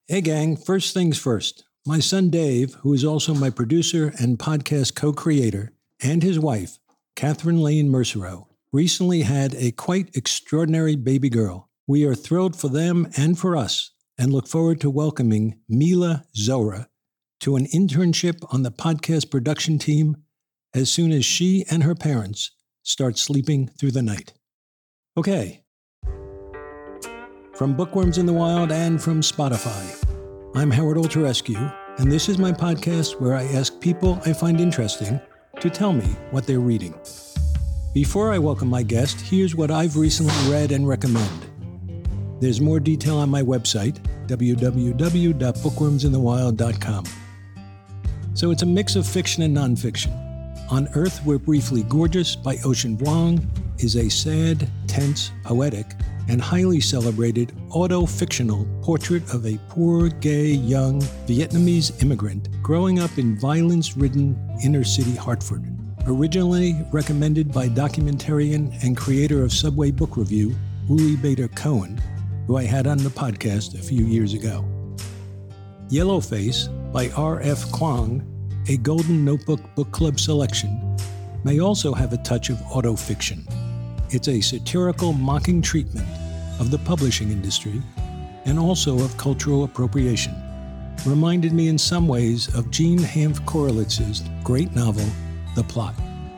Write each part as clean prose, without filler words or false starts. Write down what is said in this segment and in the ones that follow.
Hey gang, first things first. My son Dave, who is also my producer and podcast co-creator, and his wife, Catherine Lane Mercereau, recently had a quite extraordinary baby girl. We are thrilled for them and for us, and look forward to welcoming Mila Zora to an internship on the podcast production team as soon as she and her parents start sleeping through the night. Okay. From Bookworms in the Wild and from Spotify, I'm Howard Ulterescu, and this is my podcast where I ask people I find interesting to tell me what they're reading. Before I welcome my guest, here's what I've recently read and recommend. There's more detail on my website, www.bookwormsinthewild.com. So it's a mix of fiction and nonfiction. On Earth We're Briefly Gorgeous by Ocean Vuong is a sad, tense, poetic, and highly celebrated auto-fictional portrait of a poor, gay, young Vietnamese immigrant growing up in violence-ridden inner-city Hartford. Originally recommended by documentarian and creator of Subway Book Review, Uli Bader Cohen, who I had on the podcast a few years ago. Yellowface by R.F. Kuang, a Golden Notebook Book Club selection, may also have a touch of auto-fiction. It's a satirical, mocking treatment of the publishing industry and also of cultural appropriation. Reminded me in some ways of Jean Hanff Korelitz's great novel, The Plot.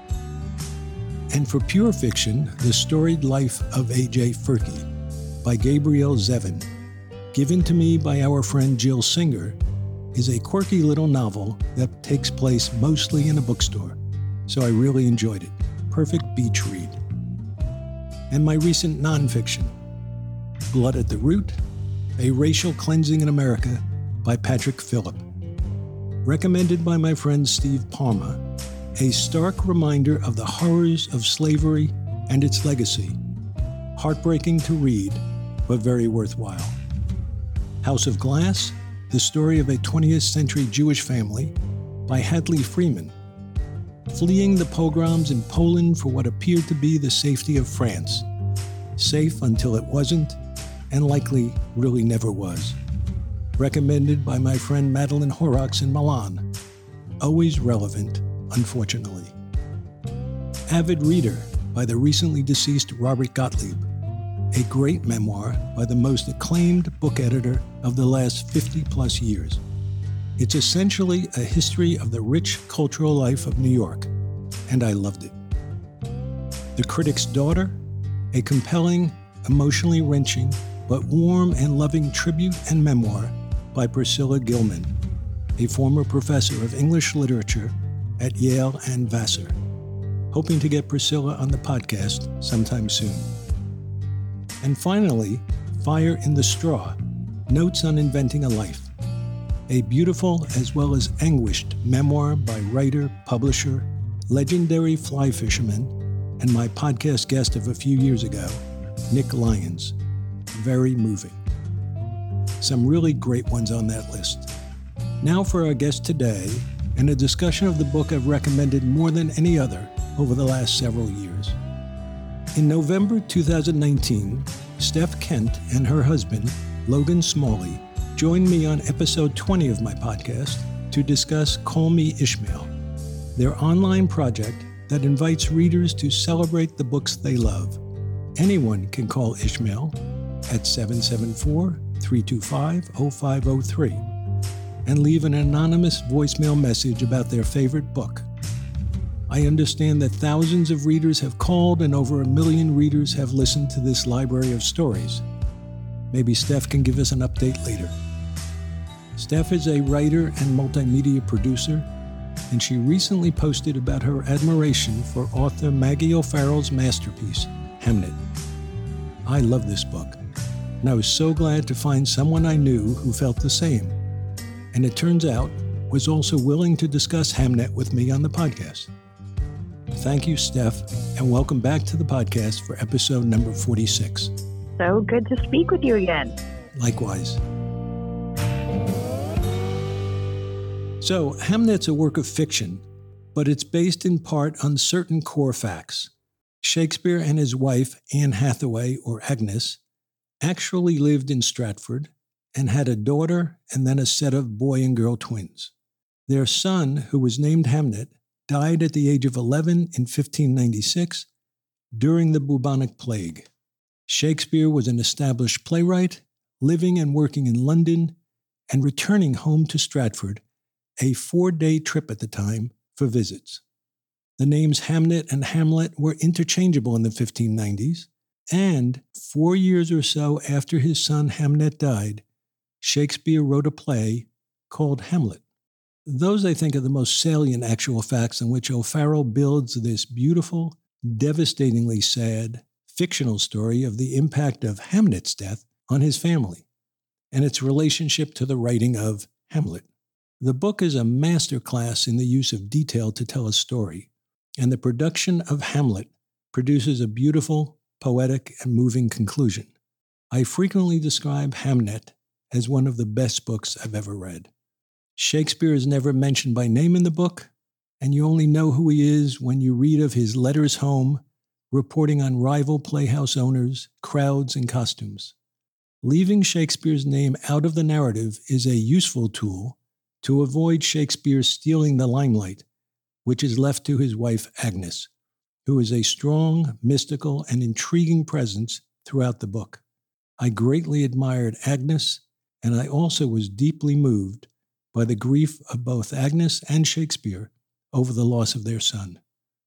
And for pure fiction, The Storied Life of A.J. Ferky by Gabrielle Zevin, given to me by our friend Jill Singer, is a quirky little novel that takes place mostly in a bookstore, so I really enjoyed it. Perfect beach read. And my recent nonfiction, Blood at the Root, A Racial Cleansing in America by Patrick Phillip. Recommended by my friend Steve Palma, a stark reminder of the horrors of slavery and its legacy. Heartbreaking to read, but very worthwhile. House of Glass, the story of a 20th century Jewish family by Hadley Freeman, fleeing the pogroms in Poland for what appeared to be the safety of France. Safe until it wasn't, and likely really never was. Recommended by my friend Madeline Horrocks in Milan. Always relevant, unfortunately. Avid Reader by the recently deceased Robert Gottlieb. A great memoir by the most acclaimed book editor of the last 50-plus years. It's essentially a history of the rich cultural life of New York, and I loved it. The Critic's Daughter, a compelling, emotionally wrenching, but warm and loving tribute and memoir by Priscilla Gilman, a former professor of English literature at Yale and Vassar. Hoping to get Priscilla on the podcast sometime soon. And finally, Fire in the Straw, Notes on Inventing a Life. A beautiful as well as anguished memoir by writer, publisher, legendary fly fisherman, and my podcast guest of a few years ago, Nick Lyons. Very moving. Some really great ones on that list. Now for our guest today, and a discussion of the book I've recommended more than any other over the last several years. In November 2019, Steph Kent and her husband, Logan Smalley, joined me on episode 20 of my podcast to discuss Call Me Ishmael, their online project that invites readers to celebrate the books they love. Anyone can call Ishmael at 774-325-0503 and leave an anonymous voicemail message about their favorite book. I understand that thousands of readers have called and over 1 million readers have listened to this library of stories. Maybe Steph can give us an update later. Steph is a writer and multimedia producer, and she recently posted about her admiration for author Maggie O'Farrell's masterpiece, Hamnet. I love this book, and I was so glad to find someone I knew who felt the same, and it turns out was also willing to discuss Hamnet with me on the podcast. Thank you, Steph, and welcome back to the podcast for episode number 46. So good to speak with you again. Likewise. So, Hamnet's a work of fiction, but it's based in part on certain core facts. Shakespeare and his wife, Anne Hathaway, or Agnes, actually lived in Stratford and had a daughter and then a set of boy and girl twins. Their son, who was named Hamnet, died at the age of 11 in 1596 during the bubonic plague. Shakespeare was an established playwright, living and working in London and returning home to Stratford, a 4-day trip at the time, for visits. The names Hamnet and Hamlet were interchangeable in the 1590s, and 4 years or so after his son Hamnet died, Shakespeare wrote a play called Hamlet. Those, I think, are the most salient actual facts in which O'Farrell builds this beautiful, devastatingly sad, fictional story of the impact of Hamnet's death on his family and its relationship to the writing of Hamlet. The book is a masterclass in the use of detail to tell a story, and the production of Hamlet produces a beautiful, poetic, and moving conclusion. I frequently describe Hamnet as one of the best books I've ever read. Shakespeare is never mentioned by name in the book, and you only know who he is when you read of his letters home, reporting on rival playhouse owners, crowds, and costumes. Leaving Shakespeare's name out of the narrative is a useful tool to avoid Shakespeare stealing the limelight, which is left to his wife Agnes, who is a strong, mystical, and intriguing presence throughout the book. I greatly admired Agnes, and I also was deeply moved by the grief of both Agnes and Shakespeare over the loss of their son.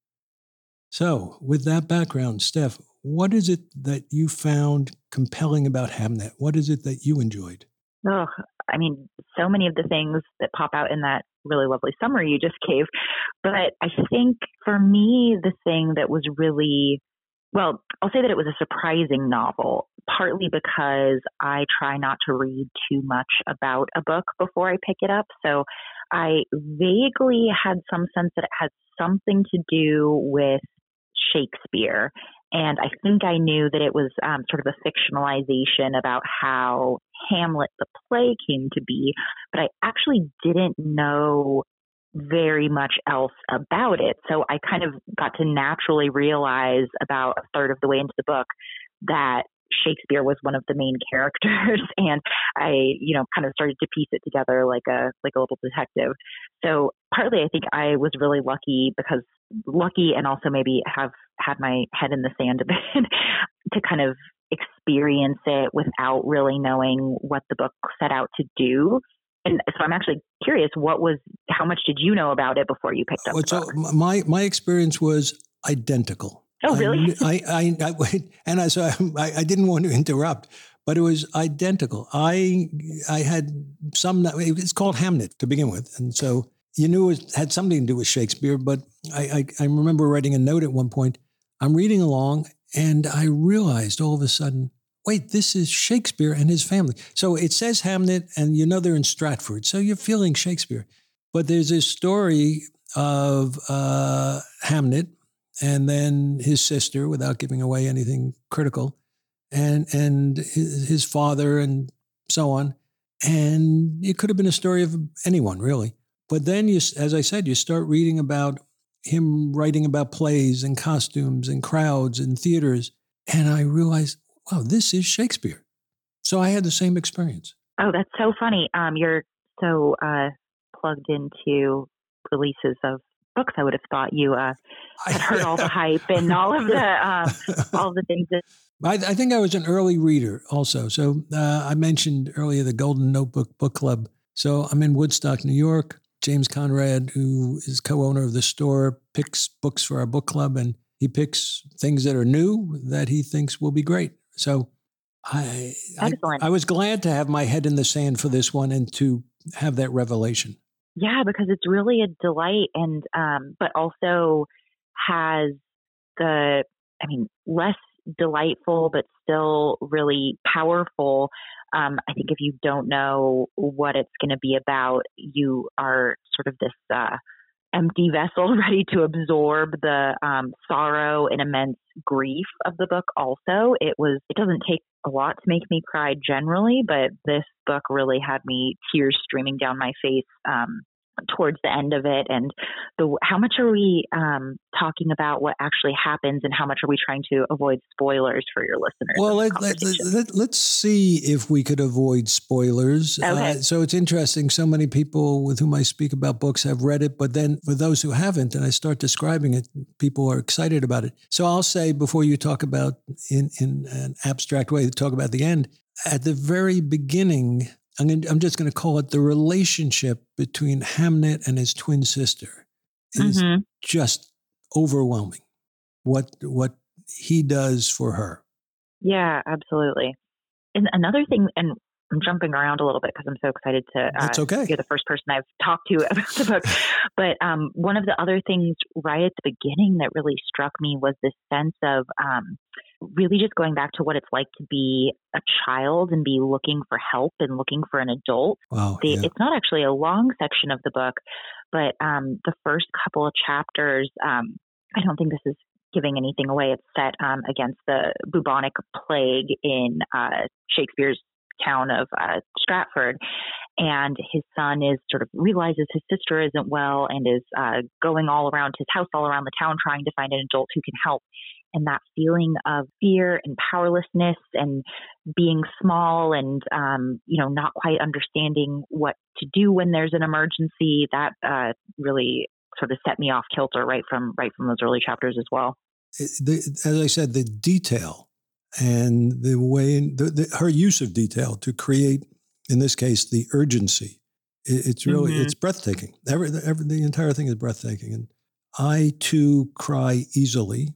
So, with that background, Steph, what is it that you found compelling about Hamnet? What is it that you enjoyed? Oh, I mean, so many of the things that pop out in that really lovely summary you just gave. But I think for me, the thing that was really, well, I'll say that it was a surprising novel, partly because I try not to read too much about a book before I pick it up. So I vaguely had some sense that it had something to do with Shakespeare. And I think I knew that it was sort of a fictionalization about how Hamlet, the play, came to be, but I actually didn't know very much else about it. So I kind of got to naturally realize about a third of the way into the book that Shakespeare was one of the main characters, and I, kind of started to piece it together like a little detective. So partly I think I was really lucky and also maybe have had my head in the sand a bit to kind of experience it without really knowing what the book set out to do. And so I'm actually curious, how much did you know about it before you picked up the book? So my experience was identical. Oh, really? I didn't want to interrupt, but it was identical. I had it's called Hamnet to begin with. And so you knew it had something to do with Shakespeare, but I remember writing a note at one point. I'm reading along and I realized all of a sudden, wait, this is Shakespeare and his family. So it says Hamnet and they're in Stratford. So you're feeling Shakespeare. But there's this story of Hamnet and then his sister, without giving away anything critical, and his father and so on. And it could have been a story of anyone, really. But then, as I said, you start reading about him writing about plays and costumes and crowds and theaters. And I realized, wow, this is Shakespeare. So I had the same experience. Oh, that's so funny. You're so plugged into releases of books. I would have thought you had heard all the hype and all of the things that. I think I was an early reader also. So I mentioned earlier the Golden Notebook Book Club. So I'm in Woodstock, New York. James Conrad, who is co-owner of the store, picks books for our book club, and he picks things that are new that he thinks will be great. So I was glad to have my head in the sand for this one and to have that revelation. Yeah, because it's really a delight, and but also has less delightful, but still really powerful. I think if you don't know what it's going to be about, you are sort of this empty vessel ready to absorb the sorrow and immense grief of the book. Also, it doesn't take a lot to make me cry generally, but this book really had me tears streaming down my face towards the end of it, and how much are we talking about what actually happens, and how much are we trying to avoid spoilers for your listeners? Well, let's see if we could avoid spoilers. Okay. So it's interesting. So many people with whom I speak about books have read it, but then for those who haven't, and I start describing it, people are excited about it. So I'll say, before you talk about in an abstract way, talk about the end, at the very beginning, I'm just going to call it the relationship between Hamnet and his twin sister is just overwhelming. What he does for her. Yeah, absolutely. And another thing, and I'm jumping around a little bit because I'm so excited to you're the first person I've talked to about the book. But one of the other things right at the beginning that really struck me was this sense of really just going back to what it's like to be a child and be looking for help and looking for an adult. Wow, It's not actually a long section of the book, but the first couple of chapters, I don't think this is giving anything away. It's set against the bubonic plague in Shakespeare's town of Stratford. And his son is sort of realizes his sister isn't well and is going all around his house, all around the town, trying to find an adult who can help. And that feeling of fear and powerlessness and being small and, not quite understanding what to do when there's an emergency, that really sort of set me off kilter right from those early chapters as well. As I said, the detail and the way, her use of detail to create, in this case, the urgency, it's really, it's breathtaking. The entire thing is breathtaking. And I, too, cry easily.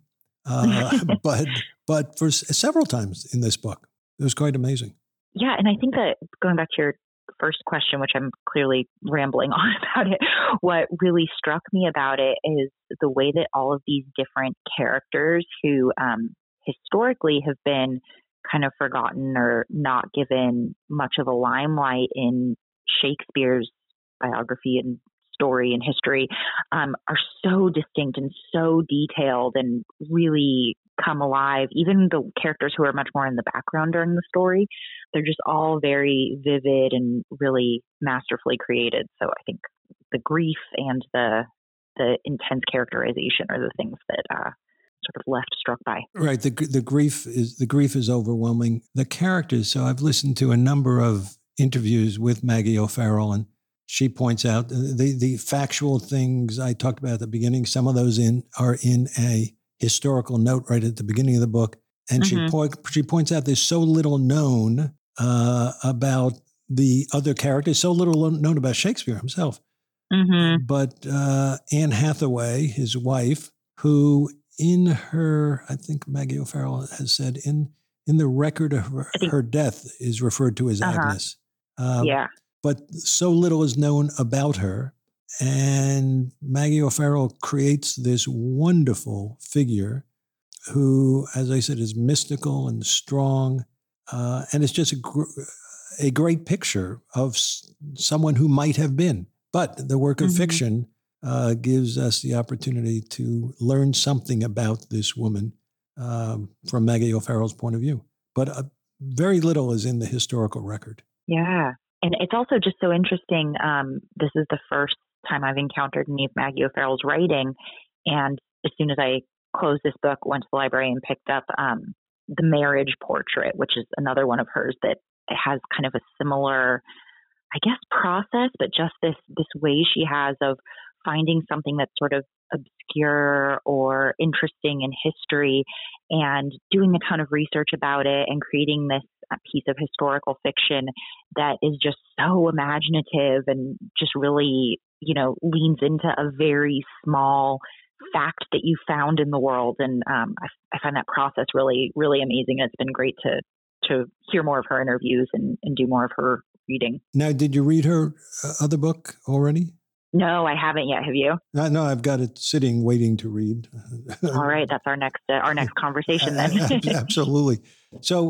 But for several times in this book, it was quite amazing. Yeah, and I think that going back to your first question, which I'm clearly rambling on about it, what really struck me about it is the way that all of these different characters who historically have been kind of forgotten or not given much of a limelight in Shakespeare's biography and story and history are so distinct and so detailed and really come alive. Even the characters who are much more in the background during the story, they're just all very vivid and really masterfully created. So I think the grief and the intense characterization are the things that sort of left struck by. Right. The grief is overwhelming. The characters. So I've listened to a number of interviews with Maggie O'Farrell, and she points out the factual things I talked about at the beginning. Some of those are in a historical note right at the beginning of the book. And she points out there's so little known about the other characters, so little known about Shakespeare himself. But Anne Hathaway, his wife, who in her, I think Maggie O'Farrell has said, in the record of her death is referred to as Agnes. But so little is known about her. And Maggie O'Farrell creates this wonderful figure who, as I said, is mystical and strong. And it's just a great picture of someone who might have been. But the work of fiction gives us the opportunity to learn something about this woman from Maggie O'Farrell's point of view. But very little is in the historical record. Yeah. And it's also just so interesting. This is the first time I've encountered any of Maggie O'Farrell's writing. And as soon as I closed this book, went to the library and picked up The Marriage Portrait, which is another one of hers that has kind of a similar, I guess, process, but just this way she has of finding something that's sort of obscure or interesting in history and doing a ton of research about it and creating this piece of historical fiction that is just so imaginative and just really, leans into a very small fact that you found in the world. And I find that process really, really amazing. It's been great to hear more of her interviews and do more of her reading. Now, did you read her other book already? No, I haven't yet. Have you? No, I've got it sitting, waiting to read. All right, that's our next conversation then. Absolutely. So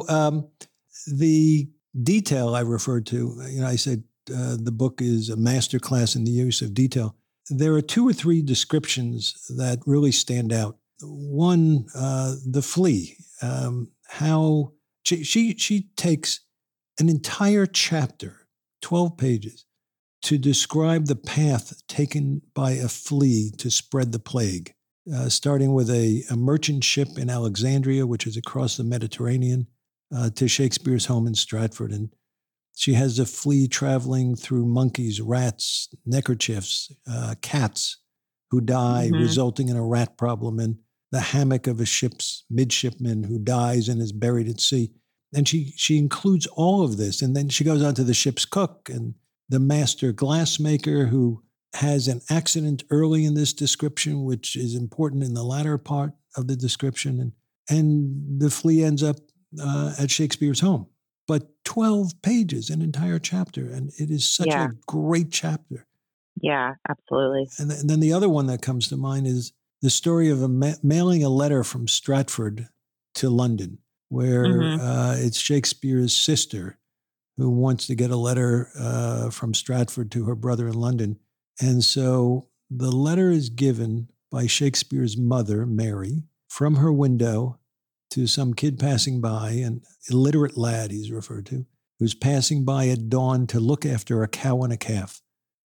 the detail I referred to, I said the book is a masterclass in the use of detail. There are two or three descriptions that really stand out. One, the flea, how she takes an entire chapter, 12 pages, to describe the path taken by a flea to spread the plague, starting with a merchant ship in Alexandria, which is across the Mediterranean, to Shakespeare's home in Stratford. And she has a flea traveling through monkeys, rats, neckerchiefs, cats who die, resulting in a rat problem, and the hammock of a ship's midshipman who dies and is buried at sea. And she includes all of this. And then she goes on to the ship's cook and the master glassmaker who has an accident early in this description, which is important in the latter part of the description. And the flea ends up at Shakespeare's home. But 12 pages, an entire chapter. And it is such a great chapter. Yeah, absolutely. And then the other one that comes to mind is the story of mailing a letter from Stratford to London, where it's Shakespeare's sister who wants to get a letter from Stratford to her brother in London. And so the letter is given by Shakespeare's mother, Mary, from her window to some kid passing by, an illiterate lad he's referred to, who's passing by at dawn to look after a cow and a calf,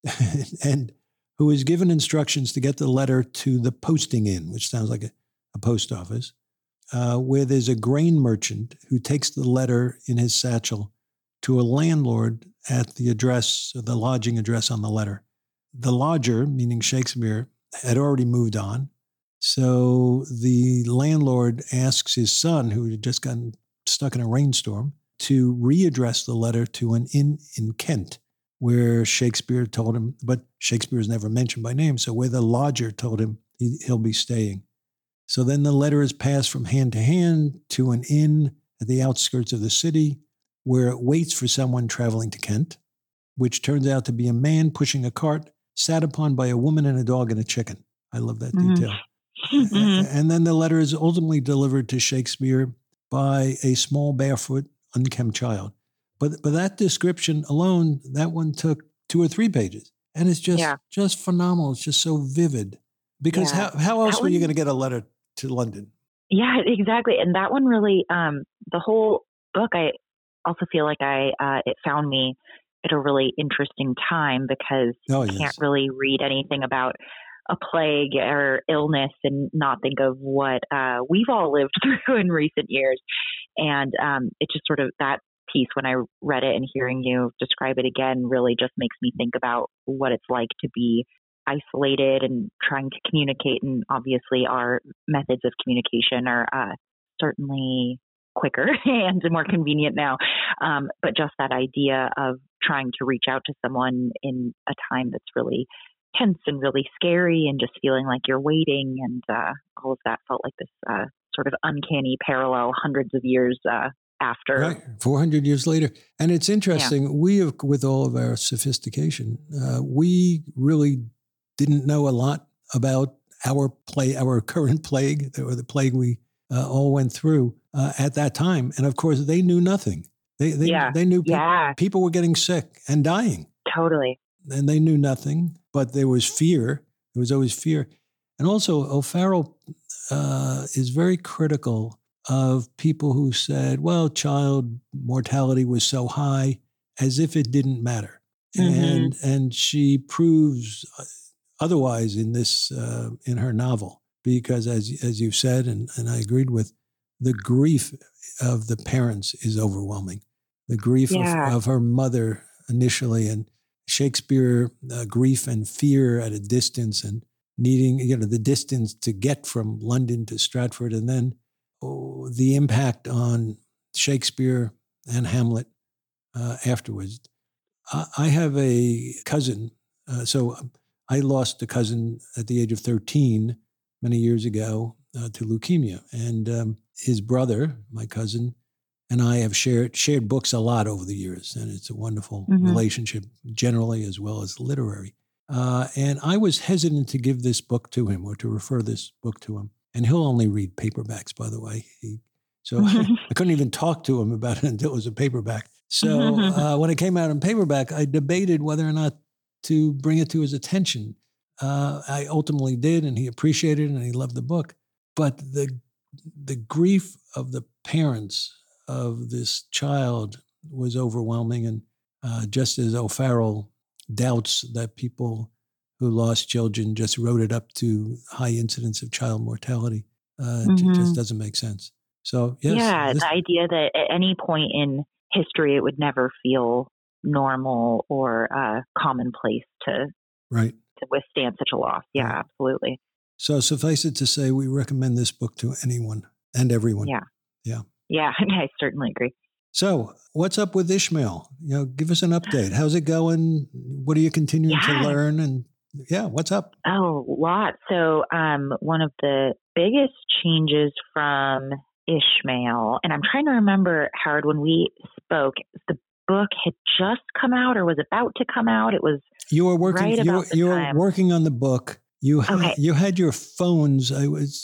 and who is given instructions to get the letter to the posting inn, which sounds like a post office, where there's a grain merchant who takes the letter in his satchel to a landlord at the address, the lodging address on the letter. The lodger, meaning Shakespeare, had already moved on. So the landlord asks his son, who had just gotten stuck in a rainstorm, to readdress the letter to an inn in Kent, where Shakespeare told him, but Shakespeare is never mentioned by name, so where the lodger told him he'll be staying. So then the letter is passed from hand to hand to an inn at the outskirts of the city, where it waits for someone traveling to Kent, which turns out to be a man pushing a cart sat upon by a woman and a dog and a chicken. I love that detail. And then the letter is ultimately delivered to Shakespeare by a small, barefoot, unkempt child. But that description alone, that one took 2 or 3 pages. And it's just phenomenal. It's just so vivid. Because how else were you going to get a letter to London? Yeah, exactly. And that one really, the whole book, I also feel like it found me at a really interesting time, because you can't really read anything about a plague or illness and not think of what we've all lived through in recent years. And it just sort of, that piece, when I read it and hearing you describe it again, really just makes me think about what it's like to be isolated and trying to communicate. And obviously our methods of communication are certainly quicker and more convenient now. But just that idea of trying to reach out to someone in a time that's really tense and really scary, and just feeling like you're waiting, and all of that felt like this sort of uncanny parallel hundreds of years after. Right, 400 years later. And it's interesting, we have, with all of our sophistication, we really didn't know a lot about our current plague, or the plague we all went through at that time. And of course, they knew nothing. They knew people were getting sick and dying. Totally. And they knew nothing, but there was fear. There was always fear. And also, O'Farrell is very critical of people who said, well, child mortality was so high, as if it didn't matter. And she proves otherwise in this, in her novel, because as you said, and I agreed with, the grief of the parents is overwhelming. The grief of her mother initially, and Shakespeare, grief and fear at a distance, and needing, the distance to get from London to Stratford, and then the impact on Shakespeare and Hamlet afterwards. I have a cousin, so I lost a cousin at the age of 13 many years ago to leukemia, and his brother, my cousin, and I have shared books a lot over the years, and it's a wonderful relationship generally as well as literary. And I was hesitant to give this book to him, or to refer this book to him. And he'll only read paperbacks, by the way. So I couldn't even talk to him about it until it was a paperback. So when it came out in paperback, I debated whether or not to bring it to his attention. I ultimately did, and he appreciated it, and he loved the book. But the grief of the parents of this child was overwhelming. And just as O'Farrell doubts that people who lost children just wrote it up to high incidence of child mortality. It just doesn't make sense. So, yes. Yeah, the idea that at any point in history it would never feel normal or commonplace to withstand such a loss. Yeah, right. Absolutely. So suffice it to say, we recommend this book to anyone and everyone. Yeah, I certainly agree. So what's up with Ishmael? Give us an update. How's it going? What are you continuing to learn? And what's up? Oh, a lot. So one of the biggest changes from Ishmael, and I'm trying to remember, Howard, when we spoke, the book had just come out or was about to come out. It was you were working. Right you were working on the book. You had your phones.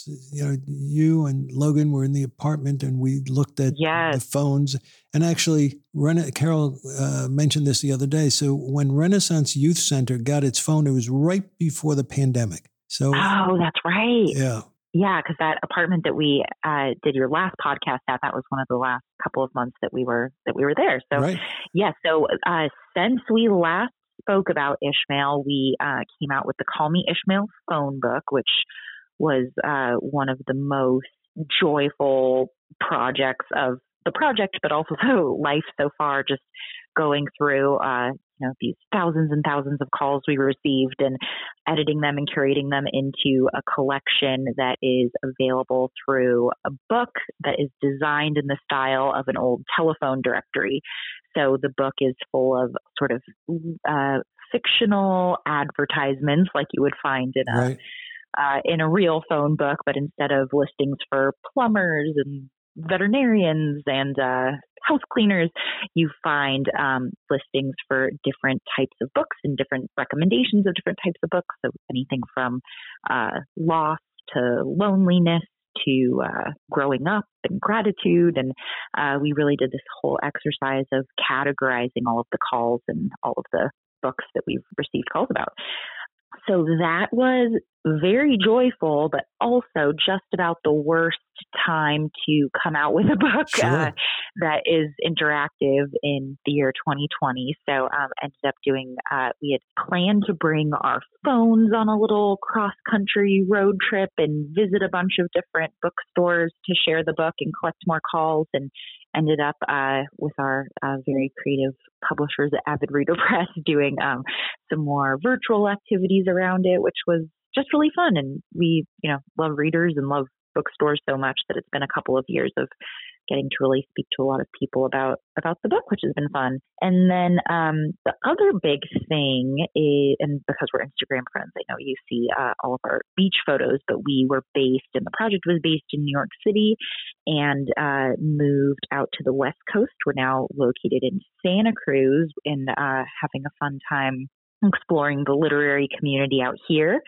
You and Logan were in the apartment, and we looked at the phones. And actually, Carol mentioned this the other day. So when Renaissance Youth Center got its phone, it was right before the pandemic. So that's right. Yeah. Yeah, because that apartment that we did your last podcast at, that was one of the last couple of months that we were there. So So since we last spoke about Ishmael, we came out with the Call Me Ishmael phone book, which was one of the most joyful projects of the project, but also life so far, just going through these thousands and thousands of calls we received and editing them and curating them into a collection that is available through a book that is designed in the style of an old telephone directory. So the book is full of sort of fictional advertisements like you would find in a real phone book, but instead of listings for plumbers and veterinarians and house cleaners, you find listings for different types of books and different recommendations of different types of books. So anything from loss to loneliness to growing up and gratitude. And we really did this whole exercise of categorizing all of the calls and all of the books that we've received calls about. So that was very joyful, but also just about the worst time to come out with a book that is interactive in the year 2020. So ended up doing, we had planned to bring our phones on a little cross-country road trip and visit a bunch of different bookstores to share the book and collect more calls, and ended up with our very creative publishers at Avid Reader Press doing some more virtual activities around it, which was just really fun. And we, love readers and love bookstores so much that it's been a couple of years of getting to really speak to a lot of people about the book, which has been fun. And then the other big thing is, and because we're Instagram friends, I know you see all of our beach photos, but the project was based in New York City and moved out to the West Coast. We're now located in Santa Cruz and having a fun time exploring the literary community out here.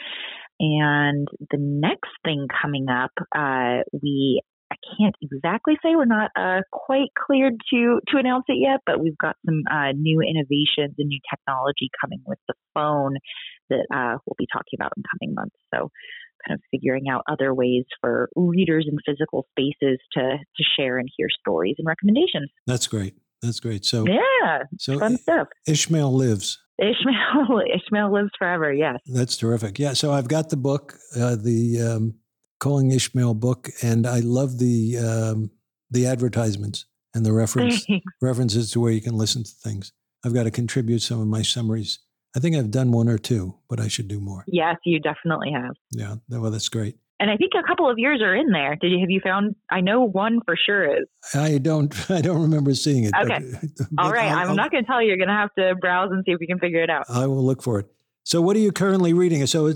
And the next thing coming up, I can't exactly say, we're not quite cleared to announce it yet, but we've got some new innovations and new technology coming with the phone that we'll be talking about in coming months. So kind of figuring out other ways for readers in physical spaces to share and hear stories and recommendations. That's great. So fun stuff. Ishmael lives. Ishmael lives forever. Yes. That's terrific. Yeah. So I've got the book, the Calling Ishmael book, and I love the advertisements and the references to where you can listen to things. I've got to contribute some of my summaries. I think I've done one or two, but I should do more. Yes, you definitely have. Yeah. Well, that's great. And I think a couple of yours are in there. Have you found? I know one for sure is. I don't remember seeing it. Okay. All right. I'm not going to tell you. You're going to have to browse and see if you can figure it out. I will look for it. So what are you currently reading? So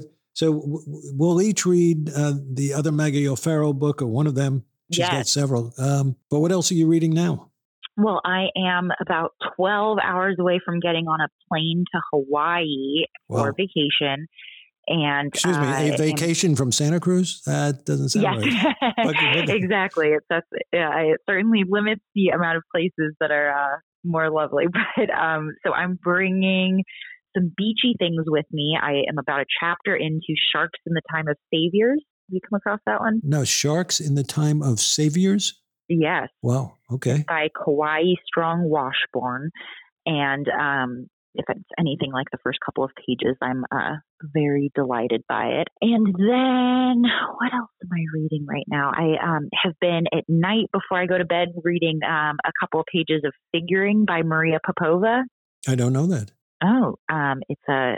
we'll each read the other Maggie O'Farrell book, or one of them. She's got several. But what else are you reading now? Well, I am about 12 hours away from getting on a plane to Hawaii for vacation. And excuse me, a vacation from Santa Cruz? That doesn't sound right. Exactly. It certainly limits the amount of places that are more lovely. But so I'm bringing some beachy things with me. I am about a chapter into Sharks in the Time of Saviors. Have you come across that one? No, Sharks in the Time of Saviors? Yes. Wow. Okay. By Kauai Strong Washburn. And if it's anything like the first couple of pages, I'm very delighted by it. And then what else am I reading right now? I have been at night before I go to bed reading a couple of pages of Figuring by Maria Popova. I don't know that. Oh, it's a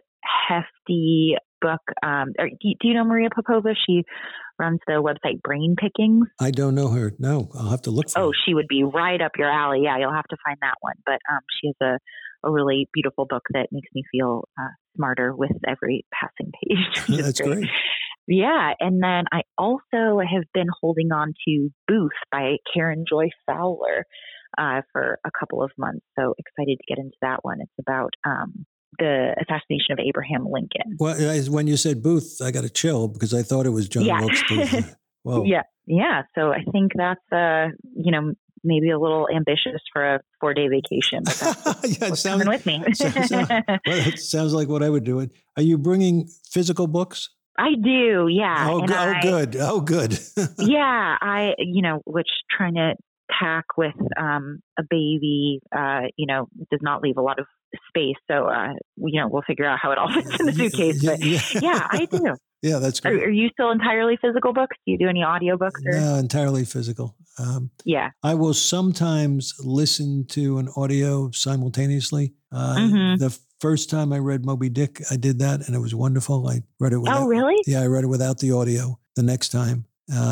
hefty book. Do you know Maria Popova? She runs the website Brain Pickings. I don't know her. No, I'll have to look for her. Oh, she would be right up your alley. Yeah, you'll have to find that one. But she has a really beautiful book that makes me feel smarter with every passing page. That's great. Yeah. And then I also have been holding on to Booth by Karen Joy Fowler for a couple of months. So excited to get into that one. It's about the assassination of Abraham Lincoln. Well, when you said Booth, I got a chill because I thought it was John Wilkes Booth. Whoa. Yeah. So I think that's maybe a little ambitious for a 4-day vacation. But that's coming with me. It sounds like what I would do. Are you bringing physical books? I do, yeah. Good. Oh, good. Yeah, which trying to pack with a baby, does not leave a lot of space. So, we'll figure out how it all fits in the suitcase. But yeah, I do. Yeah, that's great. Are you still entirely physical books? Do you do any audiobooks? No, entirely physical. Yeah. I will sometimes listen to an audio simultaneously. The first time I read Moby Dick, I did that, and it was wonderful. I read it without. Oh, really? Yeah, I read it without the audio the next time.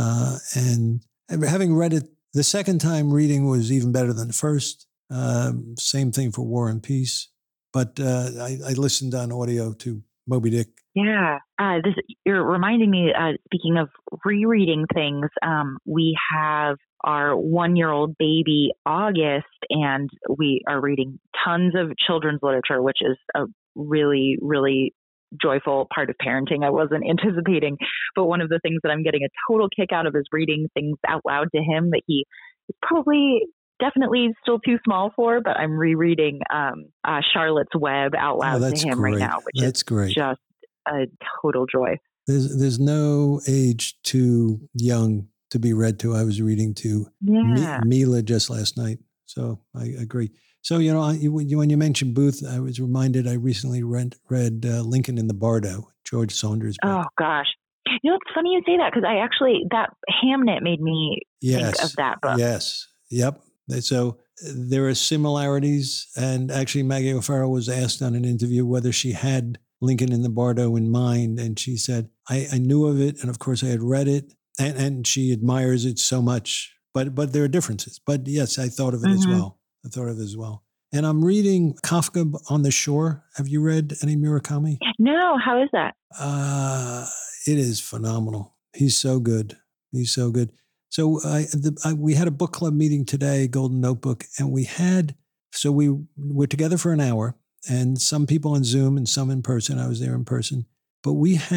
And having read it the second time, reading was even better than the first. Same thing for War and Peace. But I listened on audio to Moby Dick. Yeah. You're reminding me, speaking of rereading things, we have our 1-year-old baby, August, and we are reading tons of children's literature, which is a really, really joyful part of parenting I wasn't anticipating. But one of the things that I'm getting a total kick out of is reading things out loud to him that he is definitely still too small for, but I'm rereading Charlotte's Web out loud to him right now, which is great. Just a total joy. There's no age too young to be read to. I was reading to Mila just last night, so I agree. So, when you mentioned Booth, I was reminded I recently read Lincoln in the Bardo, George Saunders' book. Oh, gosh. It's funny you say that because that Hamnet made me think of that book. Yes. Yep. So there are similarities. And actually, Maggie O'Farrell was asked on an interview whether she had Lincoln in the Bardo in mind. And she said, I knew of it. And of course, I had read it. And she admires it so much. But there are differences. But yes, I thought of it as well. And I'm reading Kafka on the Shore. Have you read any Murakami? No. How is that? It is phenomenal. He's so good. So we had a book club meeting today, Golden Notebook, and we were together for an hour, and some people on Zoom and some in person. I was there in person. But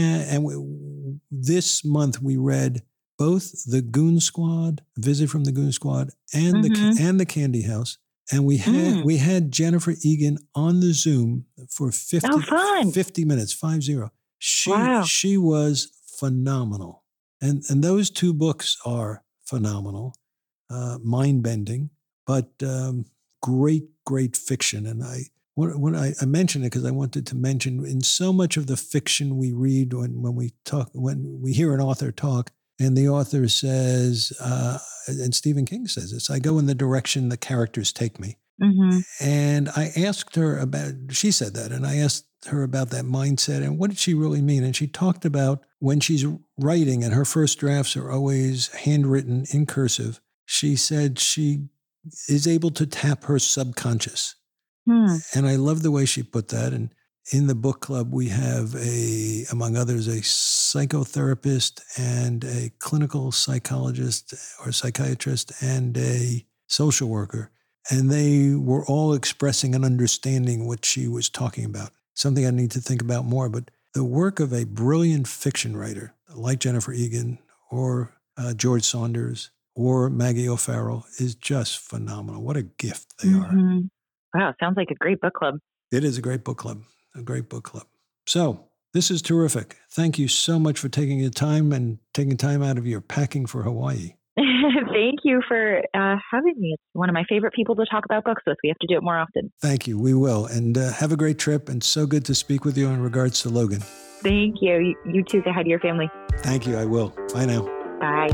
this month we read both The Goon Squad, Visit from the Goon Squad, and the Candy House. And we had Jennifer Egan on the Zoom for 50 minutes, 50. She was phenomenal. And those two books are phenomenal, mind-bending, but great fiction. And I mentioned it because I wanted to mention in so much of the fiction we read when we hear an author talk, and the author says, and Stephen King says this, I go in the direction the characters take me. Mm-hmm. And I asked her she said that, and I asked her about that mindset and what did she really mean? And she talked about when she's writing, and her first drafts are always handwritten in cursive, she said she is able to tap her subconscious. And I love the way she put that. And in the book club, we have among others, a psychotherapist and a clinical psychologist or psychiatrist and a social worker. And they were all expressing and understanding what she was talking about. Something I need to think about more, but the work of a brilliant fiction writer like Jennifer Egan or George Saunders or Maggie O'Farrell is just phenomenal. What a gift they are. Wow, sounds like a great book club. It is a great book club. So this is terrific. Thank you so much for taking your time and taking time out of your packing for Hawaii. Thank you for having me. It's one of my favorite people to talk about books with. We have to do it more often. Thank you. We will. And have a great trip. And so good to speak with you in regards to Logan. Thank you. You too. Say hi to your family. Thank you. I will. Bye now. Bye.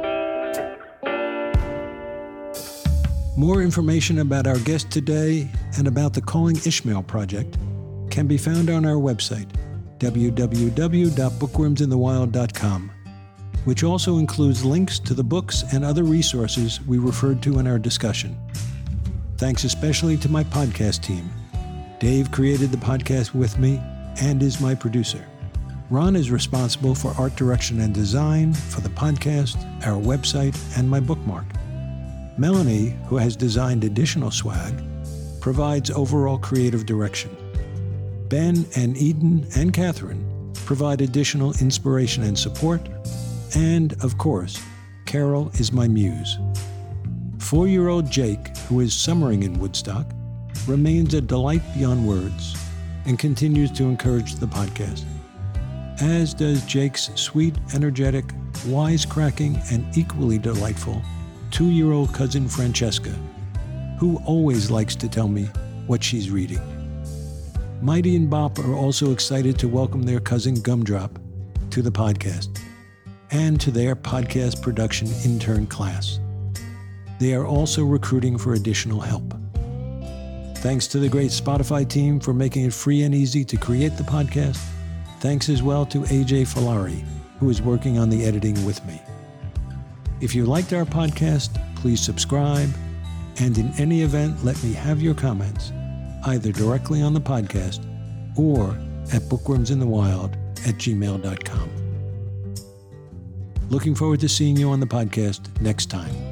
More information about our guest today and about the Calling Ishmael project can be found on our website, www.bookwormsinthewild.com, which also includes links to the books and other resources we referred to in our discussion. Thanks especially to my podcast team. Dave created the podcast with me and is my producer. Ron is responsible for art direction and design for the podcast, our website, and my bookmark. Melanie, who has designed additional swag, provides overall creative direction. Ben and Eden and Catherine provide additional inspiration and support. And, of course, Carol is my muse. 4-year-old Jake, who is summering in Woodstock, remains a delight beyond words and continues to encourage the podcast, as does Jake's sweet, energetic, wisecracking, and equally delightful 2-year-old cousin Francesca, who always likes to tell me what she's reading. Mighty and Bop are also excited to welcome their cousin Gumdrop to the podcast and to their podcast production intern class. They are also recruiting for additional help. Thanks to the great Spotify team for making it free and easy to create the podcast. Thanks as well to AJ Falari, who is working on the editing with me. If you liked our podcast, please subscribe, and in any event, let me have your comments, either directly on the podcast or at bookwormsinthewild@gmail.com. Looking forward to seeing you on the podcast next time.